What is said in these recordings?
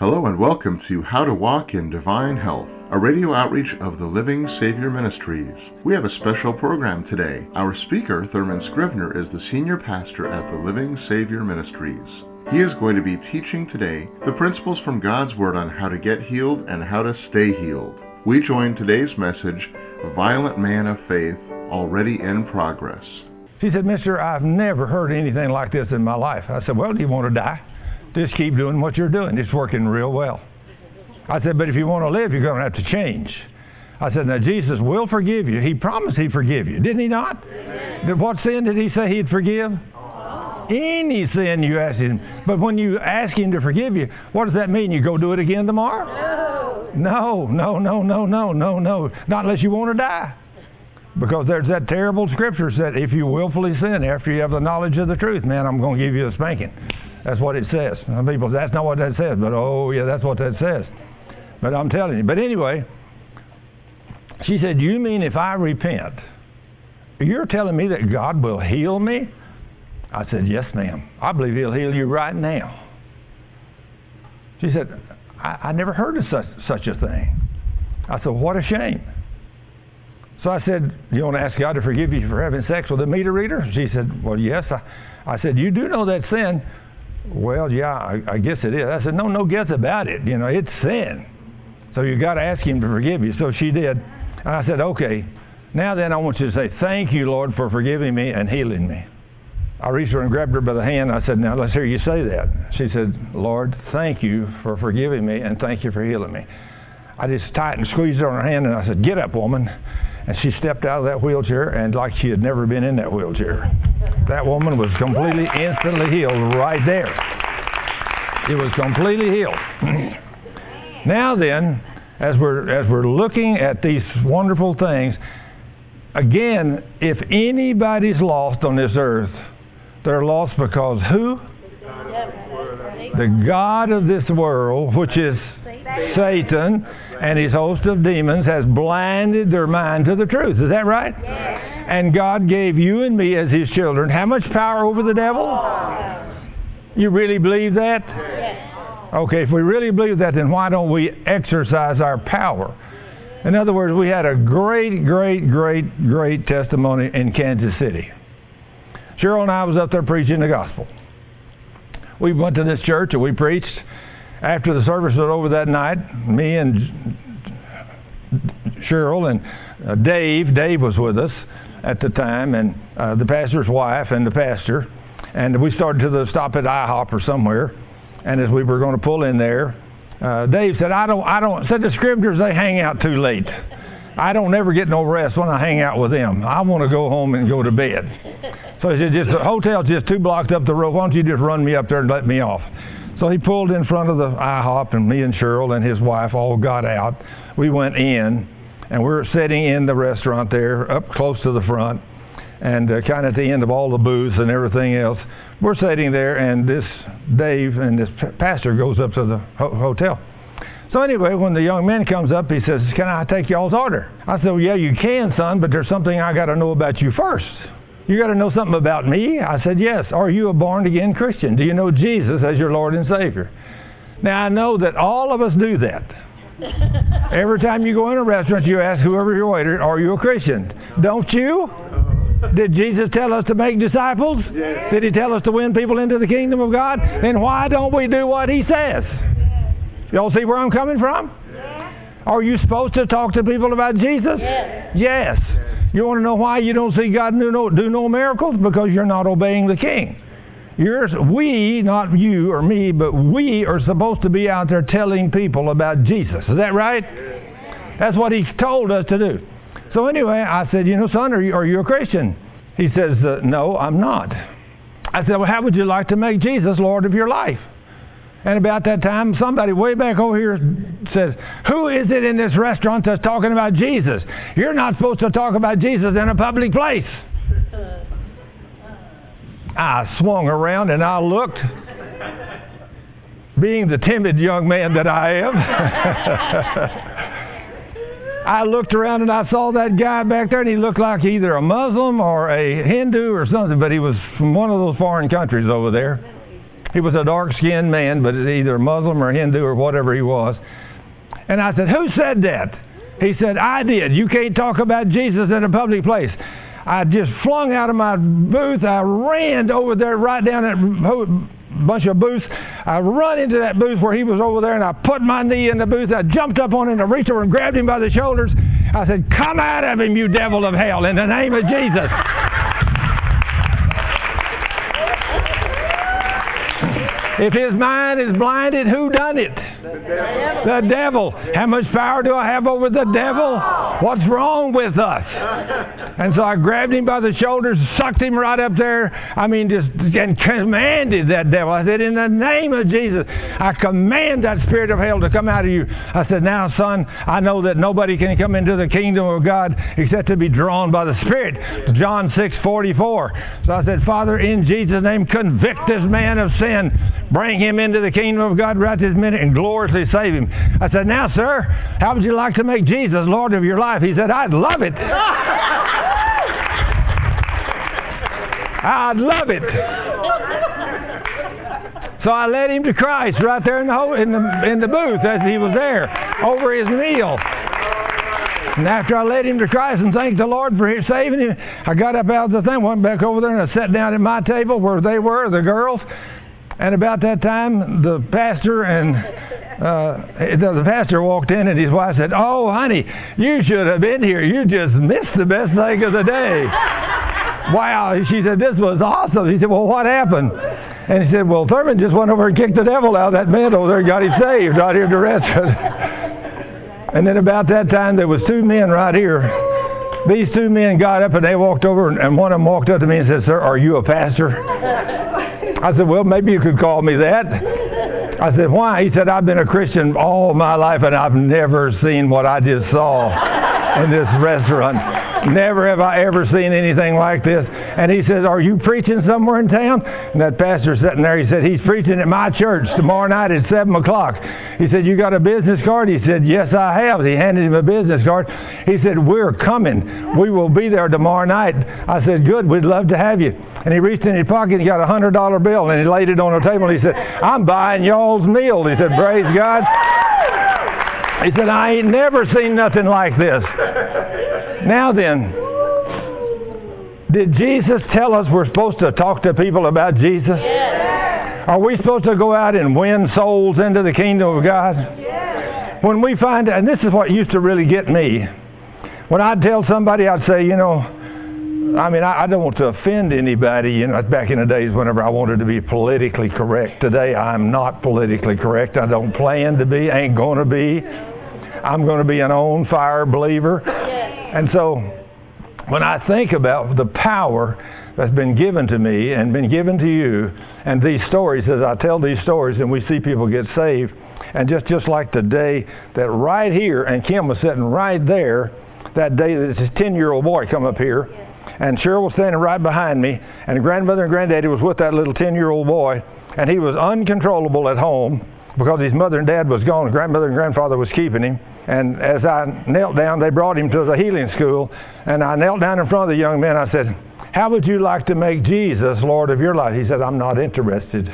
Hello and welcome to How to Walk in Divine Health, a radio outreach of the Living Savior Ministries. We have a special program today. Our speaker, Thurman Scrivener, is the senior pastor at the Living Savior Ministries. He is going to be teaching today the principles from God's Word on how to get healed and how to stay healed. We join today's message, Violent Man of Faith, Already in Progress. She said, "Mister, I've never heard anything like this in my life." I said, "Well, do you want to die? Just keep doing what you're doing. It's working real well." I said, "But if you want to live, you're going to have to change." I said, "Now, Jesus will forgive you. He promised he'd forgive you. Didn't he not? What sin did he say he'd forgive? Any sin you ask him. But when you ask him to forgive you, what does that mean? You go do it again tomorrow? No. Not unless you want to die. Because there's that terrible scripture that if you willfully sin after you have the knowledge of the truth, man, I'm going to give you a spanking. That's what it says. Some people say, that's not what that says. But, oh, yeah, that's what that says. But I'm telling you. But anyway, she said, "You mean if I repent, you're telling me that God will heal me?" I said, "Yes, ma'am. I believe he'll heal you right now." She said, I never heard of such a thing. I said, "What a shame." So I said, "You want to ask God to forgive you for having sex with a meter reader?" She said, "Well, yes." I said, "You do know that sin?" "Well, yeah, I guess it is." I said, no guess about it. You know, it's sin. So you got to ask him to forgive you. So she did. And I said, "Okay, now then I want you to say, 'Thank you, Lord, for forgiving me and healing me.'" I reached her and grabbed her by the hand. I said, "Now let's hear you say that." She said, "Lord, thank you for forgiving me and thank you for healing me." I just tightened, squeezed her on her hand, and I said, "Get up, woman." And she stepped out of that wheelchair, and like she had never been in that wheelchair. That woman was completely, instantly healed right there. It was completely healed. Now then, as we're looking at these wonderful things, again, if anybody's lost on this earth, they're lost because who? The God of this world, which is Satan, and his host of demons has blinded their mind to the truth. Is that right? Yes. And God gave you and me as his children how much power over the devil? You really believe that? Yes. Okay, if we really believe that, then why don't we exercise our power? In other words, we had a great testimony in Kansas City. Cheryl and I was up there preaching the gospel. We went to this church and we preached. After the service was over that night, me and Cheryl and Dave was with us at the time, and the pastor's wife and the pastor, and we started to stop at IHOP or somewhere, and as we were going to pull in there, Dave said, I don't, said the Scribners, they hang out too late. I don't never get no rest when I hang out with them. I want to go home and go to bed. So he said, the hotel's just 2 blocks up the road. Why don't you just run me up there and let me off? So he pulled in front of the IHOP, and me and Cheryl and his wife all got out. We went in, and we were sitting in the restaurant there, up close to the front, and kind of at the end of all the booths and everything else. We're sitting there, and this Dave and this pastor goes up to the hotel. So anyway, when the young man comes up, he says, "Can I take y'all's order?" I said, "Well, yeah, you can, son, but there's something I got to know about you first." "You got to know something about me?" I said, "Yes. Are you a born-again Christian? Do you know Jesus as your Lord and Savior?" Now, I know that all of us do that. Every time you go in a restaurant, you ask whoever your waiter, "Are you a Christian?" Don't you? Did Jesus tell us to make disciples? Yes. Did he tell us to win people into the kingdom of God? Then why don't we do what he says? Y'all see where I'm coming from? Yes. Are you supposed to talk to people about Jesus? Yes. You want to know why you don't see God do no miracles? Because you're not obeying the King. We, not you or me, but we are supposed to be out there telling people about Jesus. Is that right? That's what he told us to do. So anyway, I said, "Son, are you a Christian?" He says, "No, I'm not." I said, "Well, how would you like to make Jesus Lord of your life?" And about that time, somebody way back over here says, "Who is it in this restaurant that's talking about Jesus? You're not supposed to talk about Jesus in a public place." I swung around and I looked, being the timid young man that I am. I looked around and I saw that guy back there, and he looked like either a Muslim or a Hindu or something, but he was from one of those foreign countries over there. He was a dark-skinned man, but either Muslim or Hindu or whatever he was. And I said, who said that? He said, I did. You can't talk about Jesus in a public place. I just flung out of my booth. I ran over there right down that bunch of booths. I run into that booth where he was over there, and I put my knee in the booth. I jumped up on him and I reached over and grabbed him by the shoulders. I said, come out of him, you devil of hell, in the name of Jesus. If his mind is blinded, who done it? The devil. How much power do I have over the devil? What's wrong with us? And so I grabbed him by the shoulders, sucked him right up there. And commanded that devil. I said, in the name of Jesus, I command that spirit of hell to come out of you. I said, now, son, I know that nobody can come into the kingdom of God except to be drawn by the Spirit. John 6:44. So I said, Father, in Jesus' name, convict this man of sin. Bring him into the kingdom of God right this minute and gloriously save him. I said, now, sir, how would you like to make Jesus Lord of your life? He said, I'd love it. I'd love it. So I led him to Christ right there in the booth as he was there over his meal. And after I led him to Christ and thanked the Lord for his saving him, I got up out of the thing, went back over there, and I sat down at my table where they were, the girls. And about that time, the pastor walked in, and his wife said, "Oh, honey, you should have been here. You just missed the best thing of the day." Wow. She said, "This was awesome." He said, "Well, what happened?" And he said, "Well, Thurman just went over and kicked the devil out of that man over there and got him saved right here at the restaurant." And then about that time, there was two men right here. These two men got up and they walked over, and one of them walked up to me and said, "Sir, are you a pastor?" I said, "Well, maybe you could call me that." I said, "Why?" He said, "I've been a Christian all my life, and I've never seen what I just saw in this restaurant. Never have I ever seen anything like this." And he says, "Are you preaching somewhere in town?" And that pastor sitting there, he said, "He's preaching at my church tomorrow night at 7 o'clock. He said, "You got a business card?" He said, "Yes, I have." He handed him a business card. He said, "We're coming. We will be there tomorrow night." I said, "Good, we'd love to have you." And he reached in his pocket and he got a $100 bill and he laid it on the table and he said, "I'm buying y'all's meal." He said, "Praise God." He said, "I ain't never seen nothing like this." Now then, did Jesus tell us we're supposed to talk to people about Jesus? Yes. Are we supposed to go out and win souls into the kingdom of God? Yes. When we find, and this is what used to really get me, when I'd tell somebody, I'd say, I don't want to offend anybody. Back in the days whenever I wanted to be politically correct. Today I'm not politically correct. I don't plan to be, ain't going to be. I'm going to be an on-fire believer. And so when I think about the power that's been given to me and been given to you, and these stories, as I tell these stories and we see people get saved, and just like the day that right here, and Kim was sitting right there, that day that this 10-year-old boy come up here, and Cheryl was standing right behind me, and grandmother and granddaddy was with that little 10-year-old boy, and he was uncontrollable at home because his mother and dad was gone. Grandmother and grandfather was keeping him. And as I knelt down, they brought him to the healing school, and I knelt down in front of the young man. I said, "How would you like to make Jesus Lord of your life?" He said, "I'm not interested."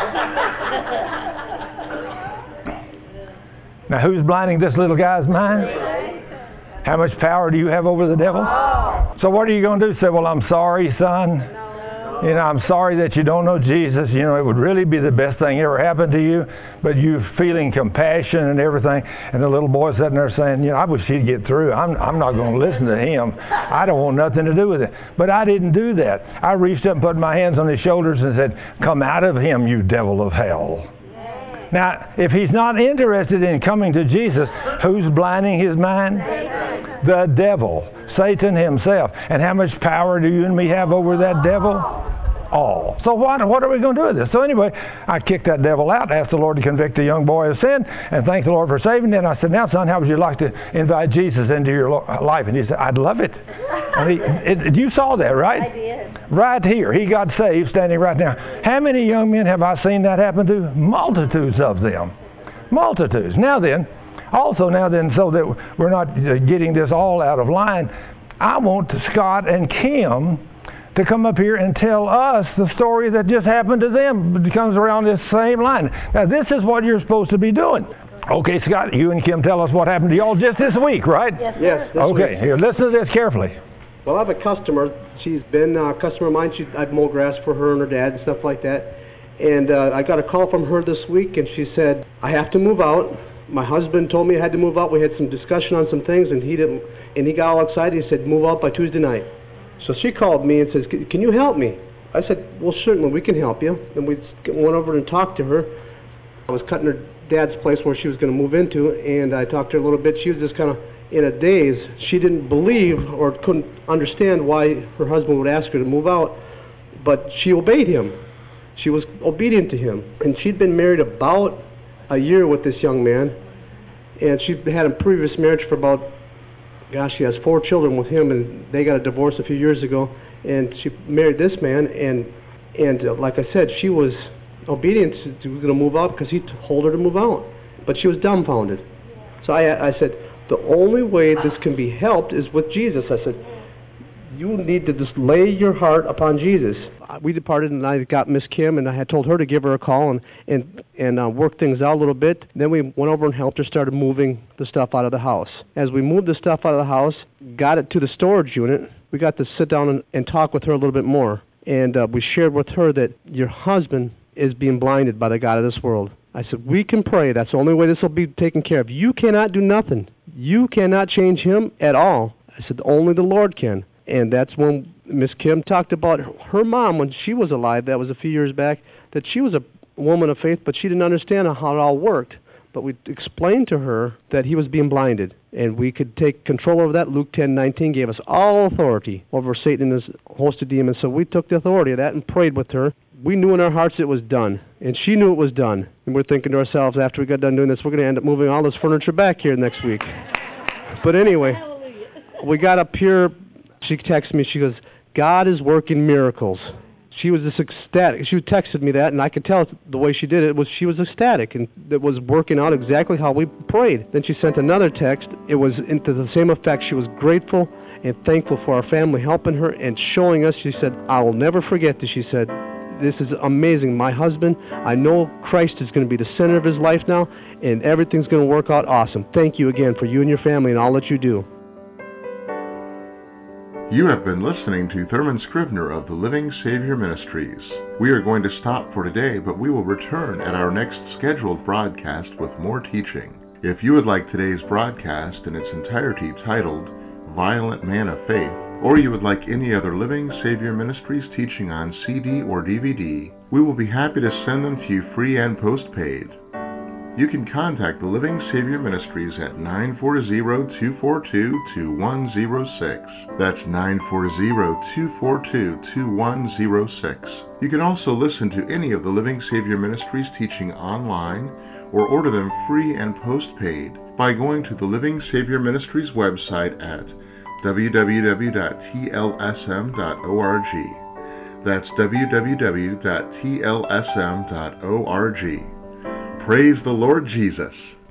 Now, who's blinding this little guy's mind? How much power do you have over the devil? So what are you going to do? Say, "Well, I'm sorry, son. I'm sorry that you don't know Jesus. It would really be the best thing ever happened to you, but you feeling compassion and everything." And the little boy sitting there saying, "I wish he'd get through. I'm not going to listen to him. I don't want nothing to do with it." But I didn't do that. I reached up and put my hands on his shoulders and said, "Come out of him, you devil of hell." Now, if he's not interested in coming to Jesus, who's blinding his mind? The devil. Satan himself. And how much power do you and me have over that devil? All. So what are we going to do with this? So anyway, I kicked that devil out, asked the Lord to convict the young boy of sin, and thanked the Lord for saving him. And I said, "Now, son, how would you like to invite Jesus into your life?" And he said, "I'd love it." And you saw that, right? I did. Right here. He got saved standing right now. How many young men have I seen that happen to? Multitudes of them. Multitudes. Now then, so that we're not getting this all out of line, I want Scott and Kim to come up here and tell us the story that just happened to them. It comes around this same line. Now, this is what you're supposed to be doing. Okay, Scott, you and Kim tell us what happened to y'all just this week, right? Yes, Yes. This Okay, week. here, listen to this carefully. Well, I have a customer. She's been a customer of mine. I've mowed grass for her and her dad and stuff like that. And I got a call from her this week, and she said, I have to move out. My husband told me I had to move out. We had some discussion on some things, and he didn't. And he got all excited. He said, move out by Tuesday night. So she called me and says, can you help me? I said, well, certainly, we can help you. And we went over and talked to her. I was cutting her dad's place where she was going to move into, and I talked to her a little bit. She was just kind of in a daze. She didn't believe or couldn't understand why her husband would ask her to move out, but she obeyed him. She was obedient to him. And she'd been married about a year with this young man, and she'd had a previous marriage for about, she has 4 children with him, and they got a divorce a few years ago, and she married this man, and like I said, she was obedient to going to move out because he told her to move out, but she was dumbfounded. So I said, the only way this can be helped is with Jesus. I said, you need to just lay your heart upon Jesus. We departed, and I got Miss Kim, and I had told her to give her a call and work things out a little bit. Then we went over and helped her, started moving the stuff out of the house. As we moved the stuff out of the house, got it to the storage unit, we got to sit down and talk with her a little bit more. And we shared with her that your husband is being blinded by the God of this world. I said, we can pray. That's the only way this will be taken care of. You cannot do nothing. You cannot change him at all. I said, only the Lord can. And that's when Miss Kim talked about her mom when she was alive. That was a few years back, that she was a woman of faith, but she didn't understand how it all worked. But we explained to her that he was being blinded, and we could take control over that. Luke 10:19 gave us all authority over Satan and his host of demons. So we took the authority of that and prayed with her. We knew in our hearts it was done, and she knew it was done. And we're thinking to ourselves, after we got done doing this, we're going to end up moving all this furniture back here next week. But anyway, we got up here. She texted me. She goes, God is working miracles. She was just ecstatic. She texted me that, and I could tell the way she did it was she was ecstatic, and it was working out exactly how we prayed. Then she sent another text. It was into the same effect. She was grateful and thankful for our family helping her and showing us. She said, I will never forget this. She said, this is amazing. My husband, I know Christ is going to be the center of his life now, and everything's going to work out awesome. Thank you again for you and your family and all that you do. You have been listening to Thurman Scrivener of the Living Savior Ministries. We are going to stop for today, but we will return at our next scheduled broadcast with more teaching. If you would like today's broadcast in its entirety titled Violent Man of Faith, or you would like any other Living Savior Ministries teaching on CD or DVD, we will be happy to send them to you free and postpaid. You can contact the Living Savior Ministries at 940-242-2106. That's 940-242-2106. You can also listen to any of the Living Savior Ministries teaching online or order them free and postpaid by going to the Living Savior Ministries website at www.tlsm.org. That's www.tlsm.org. Praise the Lord Jesus.